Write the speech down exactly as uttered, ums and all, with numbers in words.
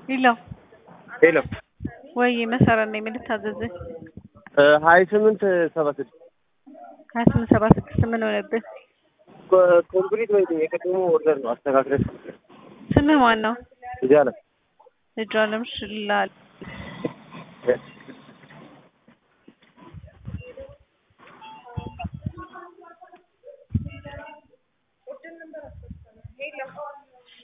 ሄሎ ሄሎ ወይ መሰረት ነኝ። ምን ልታዘዝህ? ሀያ ስምንት ሰባ ስድስት ሀያ ስምንት ሰባ ስድስት ምን ሆነብህ? ኮምፕሊት ወይ የቀድሞ ኦርደር ነው አስተካክለሽ። ስምህ ማን ነው? እዚህ አለ ልጅ አለም ሽላል